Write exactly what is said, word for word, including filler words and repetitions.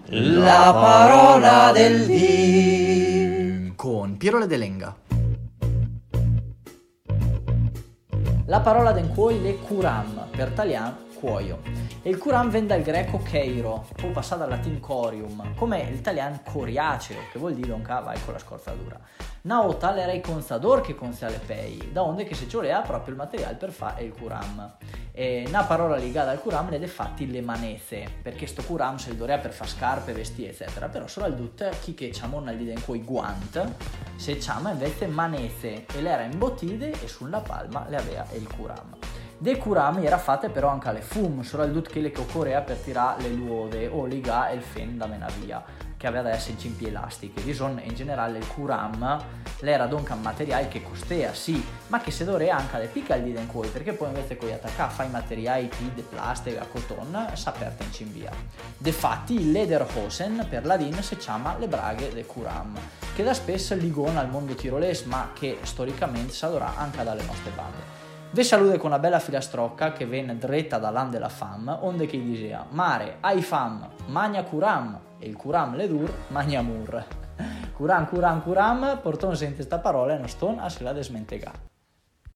La parola del dì con Piero Ledelenga. La parola den cuoi le curam, per talian cuoio. E il curam viene dal greco cheiro, poi passato dal latino corium, come l'italiano coriaceo, che vuol dire donca vai con la scorzatura. Naota era il consador che consia le pei, da onde che si ciolea proprio il materiale per fare il curam. E una parola legata al curam è fatti le manese, perché sto curam se il dorea per fare scarpe, vestiti eccetera, però solo al dut chi che ciamo nel diden coi guant, se ciama invece manese, e l'era imbottite e sulla palma le aveva il curam. De curami era fatte però anche le fum, solo il dut che le cocorea per tirare le luode o liga il fen da menavia, che aveva da essere cinpi elastiche. Di son in generale il curam l'era dunque un materiale che costea, sì, ma che se dorea anche le piccole di dencuoi, perché poi invece con attacca fai materiali di plastica, coton, s'aperta in cimbia. Defatti il lederhosen per ladin si chiama le braghe del curam, che da spesso ligona al mondo tiroles, ma che storicamente s'adora anche dalle nostre bande. Ve saluto con una bella filastrocca che venne dritta dall'an della fam, onde che diceva mare, ai fam, magna curam, e il curam le dur, magna mur. Curam, curam, curam, portò sente sta parola e non sto a se la desmentega.